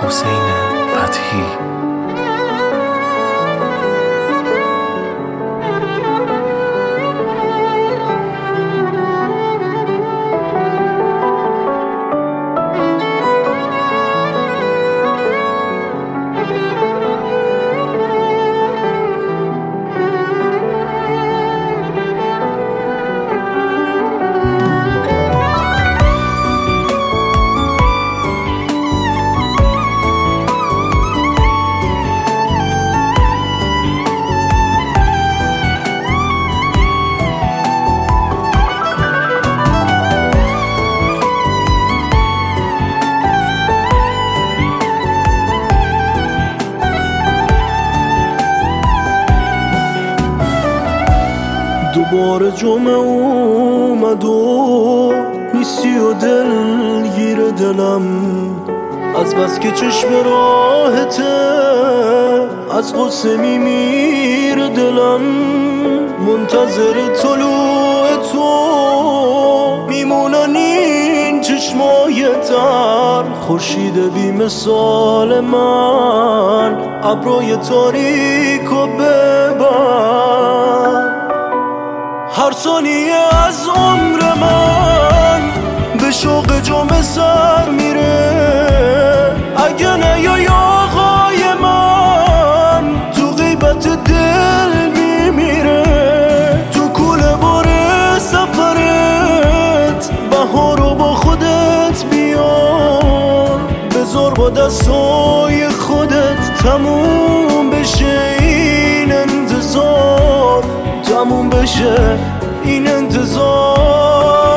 حسین فتحی. دوباره جمعه اومد و نیستی و دل گیر دلم، از بس که چشم راحته از غصه میمیر دلم. منتظر طلوع تو میمونن این چشمای تر، خورشید بی مثال من ابروی تاریک و ببر. هر ثانیه از عمر من به شوق جمعه سر میره، اگه نیای آقای من تو غیبت دل میمیره. تو کوله بار سفرت بهارو با خودت بیار، بذار با دستای خودت تموم بشه این انتظار، تموم بشه این انتظار.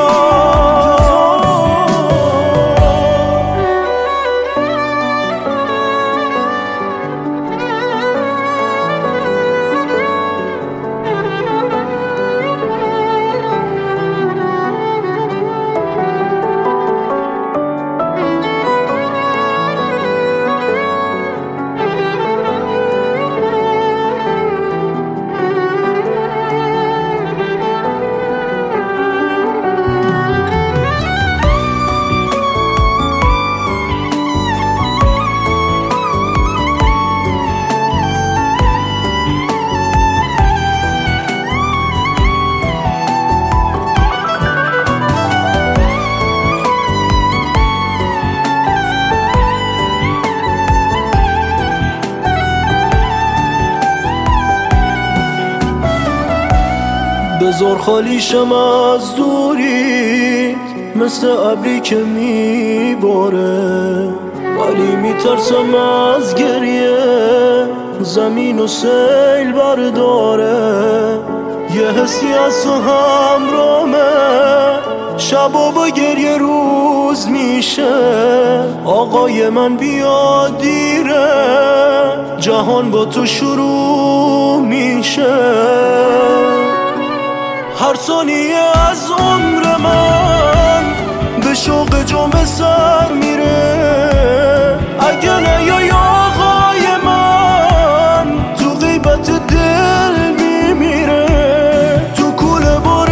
بذار خالیشم از دوریت مثل ابری که میباره، ولی میترسم از گریه زمین و سیل برداره. یه حسی از تو همرامه، شبا با گریه روز میشه. آقای من بیا دیره، جهان با تو شروع میشه. هر ثانیه از عمر من به شوق جمعه سر میره، اگه نیای آقای من تو غیبت دل میمیره. تو کوله بار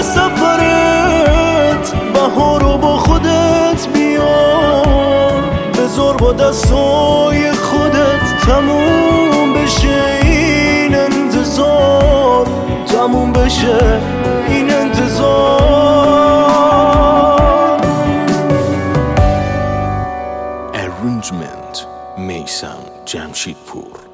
سفرت بهارو با خودت بیار، بذار با دستای خودت تموم بشه این انتظار، تموم بشه این انتظار. Arrangement میثم جمشیدپور.